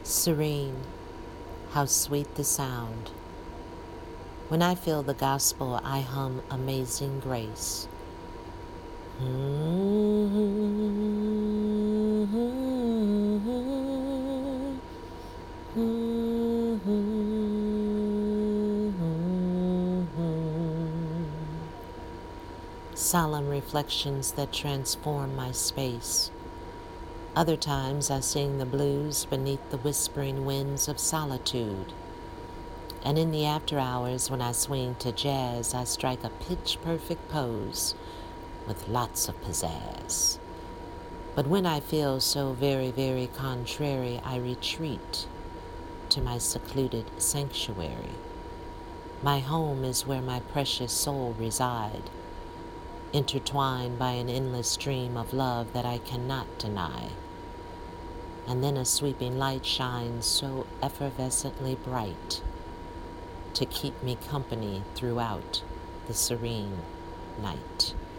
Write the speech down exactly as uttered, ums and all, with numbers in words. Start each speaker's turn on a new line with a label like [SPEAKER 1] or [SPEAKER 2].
[SPEAKER 1] Serene, how sweet the sound. When I feel the gospel, I hum Amazing Grace. Solemn reflections that transform my space. Other times I sing the blues beneath the whispering winds of solitude. And in the after hours when I swing to jazz, I strike a pitch-perfect pose with lots of pizzazz. But when I feel so very, very contrary, I retreat to my secluded sanctuary. My home is where my precious soul reside, intertwined by an endless stream of love that I cannot deny. And then a sweeping light shines so effervescently bright to keep me company throughout the serene night.